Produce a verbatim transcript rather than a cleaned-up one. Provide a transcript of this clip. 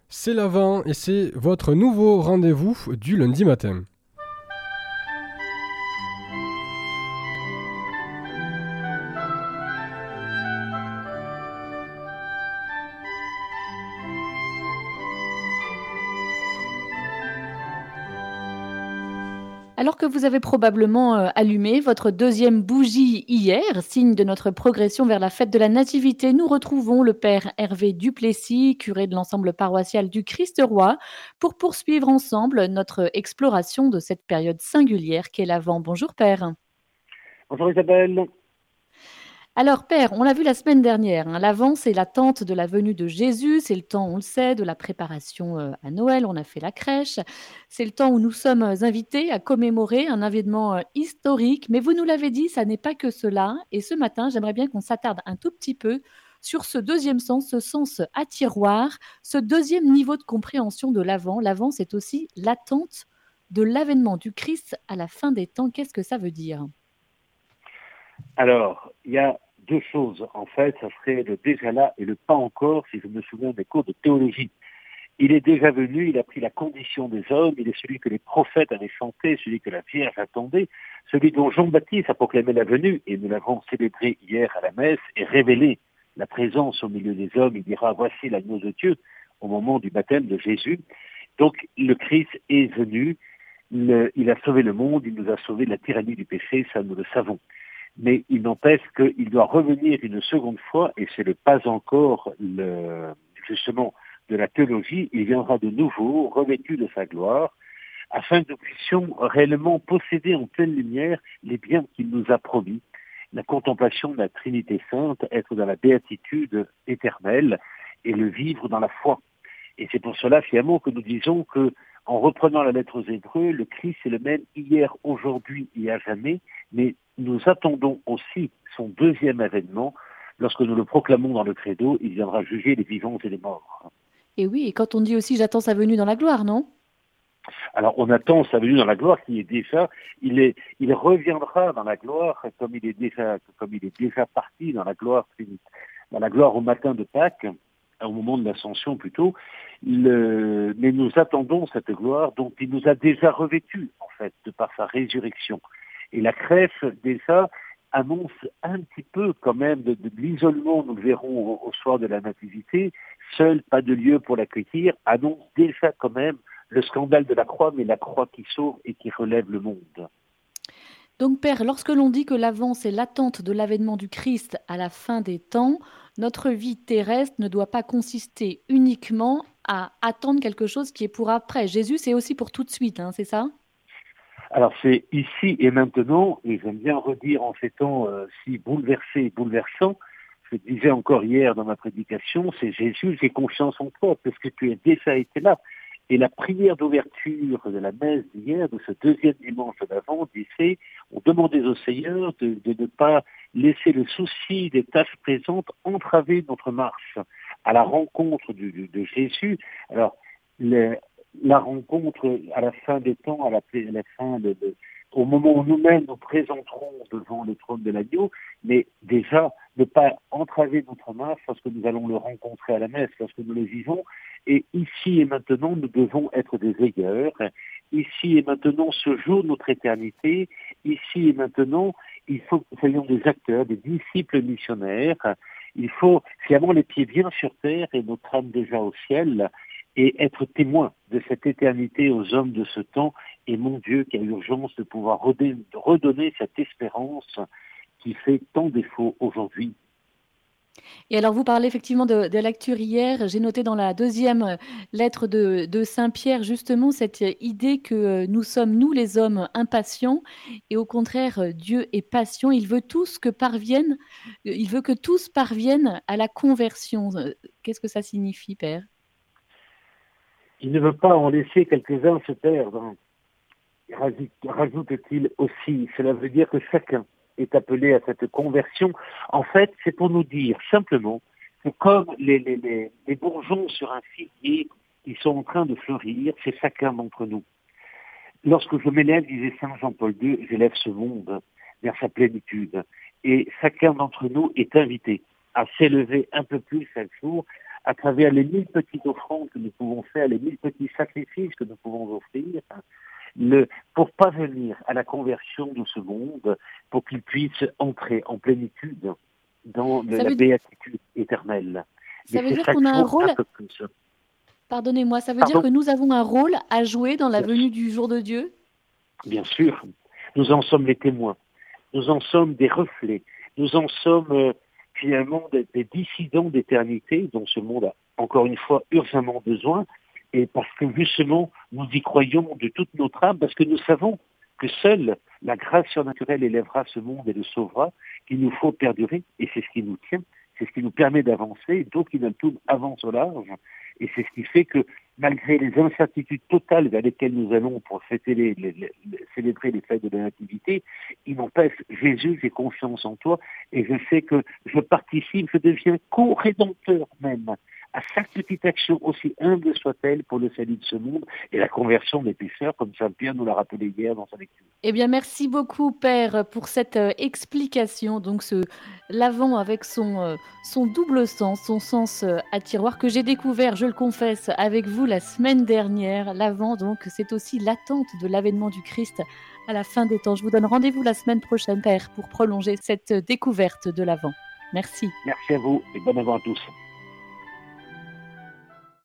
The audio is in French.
C'est l'Avent et c'est votre nouveau rendez-vous du lundi matin. Alors que vous avez probablement euh, allumé votre deuxième bougie hier, signe de notre progression vers la fête de la Nativité, nous retrouvons le Père Hervé Duplessis, curé de l'ensemble paroissial du Christ-Roi, pour poursuivre ensemble notre exploration de cette période singulière qu'est l'Avent. Bonjour Père. Bonjour Isabelle. Alors Père, on l'a vu la semaine dernière, hein, l'Avent c'est l'attente de la venue de Jésus, c'est le temps, on le sait, de la préparation euh, à Noël, on a fait la crèche, c'est le temps où nous sommes euh, invités à commémorer un événement euh, historique, mais vous nous l'avez dit, ça n'est pas que cela, et ce matin j'aimerais bien qu'on s'attarde un tout petit peu sur ce deuxième sens, ce sens à tiroir, ce deuxième niveau de compréhension de l'Avent. L'Avent c'est aussi l'attente de l'avènement du Christ à la fin des temps. Qu'est-ce que ça veut dire? Alors, il y a deux choses. En fait, ça serait le déjà là et le pas encore, si je me souviens des cours de théologie. Il est déjà venu, il a pris la condition des hommes, il est celui que les prophètes avaient chanté, celui que la Vierge attendait, celui dont Jean-Baptiste a proclamé la venue, et nous l'avons célébré hier à la messe, et révélé la présence au milieu des hommes. Il dira, voici l'agneau de Dieu, au moment du baptême de Jésus. Donc, le Christ est venu, le, il a sauvé le monde, il nous a sauvé de la tyrannie du péché, ça nous le savons. Mais il n'empêche qu'il doit revenir une seconde fois, et c'est le pas encore, le, justement, de la théologie. Il viendra de nouveau, revêtu de sa gloire, afin que nous puissions réellement posséder en pleine lumière les biens qu'il nous a promis. La contemplation de la Trinité Sainte, être dans la béatitude éternelle et le vivre dans la foi. Et c'est pour cela, finalement, que nous disons que, en reprenant la lettre aux Hébreux, le Christ est le même hier, aujourd'hui et à jamais, mais nous attendons aussi son deuxième avènement. Lorsque nous le proclamons dans le credo, il viendra juger les vivants et les morts. Et oui, et quand on dit aussi j'attends sa venue dans la gloire, non? Alors on attend sa venue dans la gloire qui est déjà, il est, il reviendra dans la gloire comme il est déjà, comme il est déjà parti dans la gloire, dans la gloire au matin de Pâques, au moment de l'ascension plutôt. Le, mais nous attendons cette gloire dont il nous a déjà revêtus en fait de par sa résurrection. Et la crèche déjà annonce un petit peu quand même de, de l'isolement, nous le verrons au, au soir de la Nativité, seul, pas de lieu pour l'accueillir, annonce déjà quand même le scandale de la croix, mais la croix qui sauve et qui relève le monde. Donc Père, lorsque l'on dit que l'avant, c'est l'attente de l'avènement du Christ à la fin des temps, notre vie terrestre ne doit pas consister uniquement à attendre quelque chose qui est pour après. Jésus, c'est aussi pour tout de suite, hein, c'est ça? Alors c'est ici et maintenant, et j'aime bien redire en ces temps euh, si bouleversés et bouleversants, je le disais encore hier dans ma prédication, c'est Jésus, j'ai confiance en toi, parce que tu as déjà été là. Et la prière d'ouverture de la messe d'hier, de ce deuxième dimanche de l'Avent, disait, on demandait au Seigneur de, de ne pas laisser le souci des tâches présentes entraver notre marche à la rencontre du, de, de Jésus. Alors, le, la rencontre à la fin des temps, à la, à la fin de, de, au moment où nous-mêmes nous présenterons devant le trône de l'agneau, mais déjà ne pas entraver notre marche lorsque nous allons le rencontrer à la messe, lorsque nous le vivons. Et ici et maintenant, nous devons être des veilleurs. Ici et maintenant, ce jour de notre éternité, ici et maintenant, il faut que nous soyons des acteurs, des disciples missionnaires. Il faut finalement les pieds bien sur terre et notre âme déjà au ciel, et être témoin de cette éternité aux hommes de ce temps. Et mon Dieu, quelle urgence de pouvoir redonner cette espérance qui fait tant défaut aujourd'hui. Et alors, vous parlez effectivement de, de lecture hier. J'ai noté dans la deuxième lettre de, de Saint-Pierre justement cette idée que nous sommes, nous les hommes, impatients et au contraire, Dieu est patient. Il veut tous que parviennent, il veut que tous parviennent à la conversion. Qu'est-ce que ça signifie, Père? Il ne veut pas en laisser quelques-uns se perdre, rajoute-t-il aussi. Cela veut dire que chacun est appelé à cette conversion. En fait, c'est pour nous dire simplement que comme les, les, les, les bourgeons sur un figuier qui sont en train de fleurir, c'est chacun d'entre nous. Lorsque je m'élève, disait Saint Jean-Paul deux, j'élève ce monde vers sa plénitude. Et chacun d'entre nous est invité à s'élever un peu plus chaque jour, à travers les mille petites offrandes que nous pouvons faire, les mille petits sacrifices que nous pouvons offrir, le, pour parvenir à la conversion de ce monde, pour qu'il puisse entrer en plénitude dans le, la veut... béatitude éternelle. Ça Mais veut dire qu'on a un rôle... Un peu plus. Pardonnez-moi, ça veut Pardon dire que nous avons un rôle à jouer dans la venue du jour de Dieu ? Bien sûr, nous en sommes les témoins, nous en sommes des reflets, nous en sommes euh, finalement des, des dissidents d'éternité dont ce monde a encore une fois urgemment besoin, et parce que justement nous y croyons de toute notre âme, parce que nous savons que seule la grâce surnaturelle élèvera ce monde et le sauvera, qu'il nous faut perdurer, et c'est ce qui nous tient, c'est ce qui nous permet d'avancer, d'autres qui tout avancent au large, et c'est ce qui fait que malgré les incertitudes totales vers lesquelles nous allons pour fêter les, les, les, célébrer les fêtes de la Nativité, il n'empêche, Jésus, j'ai confiance en toi, et je sais que je participe, je deviens co-rédempteur même à chaque petite action, aussi humble soit-elle, pour le salut de ce monde et la conversion des pécheurs, comme Saint Pierre nous l'a rappelé hier dans sa lecture. Eh bien, merci beaucoup, Père, pour cette euh, explication. Donc, ce l'Avent avec son, euh, son double sens, son sens euh, à tiroir, que j'ai découvert, je le confesse, avec vous la semaine dernière. L'Avent, donc, c'est aussi l'attente de l'avènement du Christ à la fin des temps. Je vous donne rendez-vous la semaine prochaine, Père, pour prolonger cette découverte de l'Avent. Merci. Merci à vous et bon Avent à tous.